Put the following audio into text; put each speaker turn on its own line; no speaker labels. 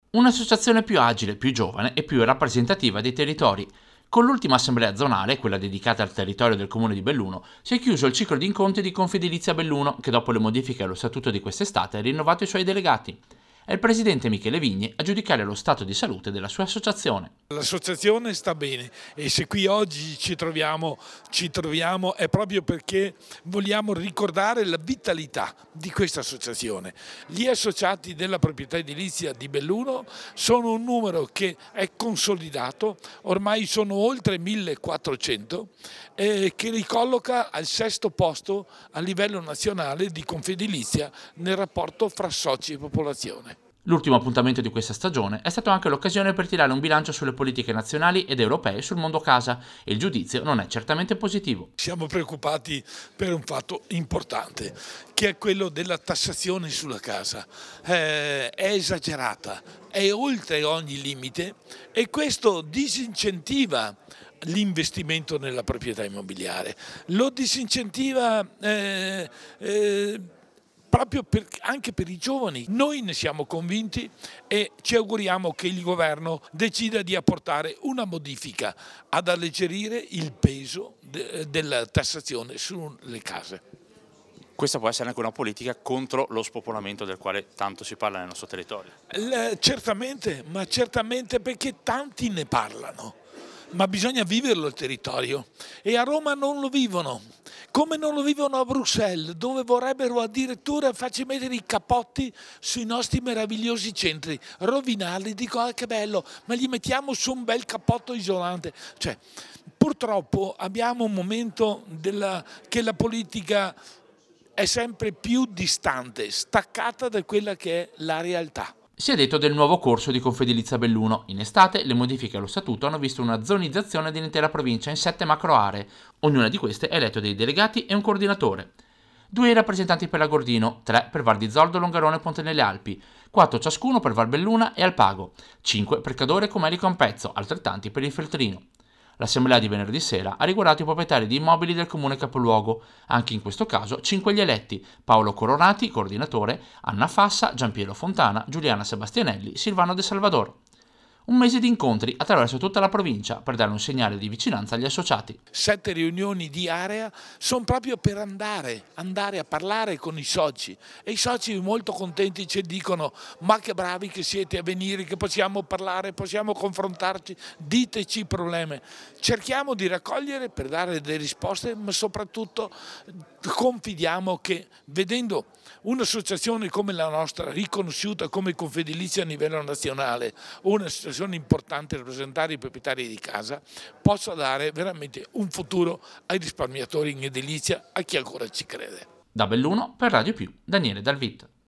Un'associazione più agile, più giovane e più rappresentativa dei territori. Con l'ultima assemblea zonale, quella dedicata al territorio del comune di Belluno, si è chiuso il ciclo di incontri di Confedilizia Belluno, che dopo le modifiche allo statuto di quest'estate ha rinnovato i suoi delegati. È il presidente Michele Vigni a giudicare lo stato di salute della sua associazione.
L'associazione sta bene e se qui oggi ci troviamo è proprio perché vogliamo ricordare la vitalità di questa associazione. Gli associati della proprietà edilizia di Belluno sono un numero che è consolidato, ormai sono oltre 1400, che ricolloca al sesto posto a livello nazionale di Confedilizia nel rapporto fra soci e popolazione.
L'ultimo appuntamento di questa stagione è stato anche l'occasione per tirare un bilancio sulle politiche nazionali ed europee sul mondo casa e il giudizio non è certamente positivo.
Siamo preoccupati per un fatto importante, che è quello della tassazione sulla casa. È esagerata, è oltre ogni limite e questo disincentiva l'investimento nella proprietà immobiliare, lo disincentiva proprio anche per i giovani. Noi ne siamo convinti e ci auguriamo che il governo decida di apportare una modifica ad alleggerire il peso della tassazione sulle case.
Questa può essere anche una politica contro lo spopolamento del quale tanto si parla nel nostro territorio.
Certamente, ma certamente perché tanti ne parlano. Ma bisogna viverlo il territorio e a Roma non lo vivono, come non lo vivono a Bruxelles, dove vorrebbero addirittura farci mettere i cappotti sui nostri meravigliosi centri, rovinarli, dico che bello, ma gli mettiamo su un bel cappotto isolante. Cioè, purtroppo abbiamo un momento che la politica è sempre più distante, staccata da quella che è la realtà.
Si è detto del nuovo corso di Confedilizia Belluno. In estate le modifiche allo statuto hanno visto una zonizzazione dell'intera provincia in 7 macro aree. Ognuna di queste ha eletto dei delegati e un coordinatore. 2 rappresentanti per Lagordino, 3 per Val di Zoldo, Longarone e Ponte nelle Alpi, 4 ciascuno per Val Belluna e Alpago, 5 per Cadore, Comeli e Campezzo, altrettanti per il Feltrino. L'assemblea di venerdì sera ha riguardato i proprietari di immobili del comune capoluogo. Anche in questo caso 5 gli eletti: Paolo Coronati, coordinatore, Anna Fassa, Giampiero Fontana, Giuliana Sebastianelli, Silvano De Salvador. Un mese di incontri attraverso tutta la provincia per dare un segnale di vicinanza agli associati.
7 riunioni di area sono proprio per andare a parlare con i soci e i soci molto contenti ci dicono: ma che bravi che siete a venire, che possiamo parlare, possiamo confrontarci, diteci i problemi. Cerchiamo di raccogliere per dare delle risposte, ma soprattutto confidiamo che vedendo un'associazione come la nostra, riconosciuta come Confedilizia a livello nazionale, un'associazione importante per rappresentare i proprietari di casa, possa dare veramente un futuro ai risparmiatori in edilizia, a chi ancora ci crede.
Da Belluno per Radio Più, Daniele Dalvit.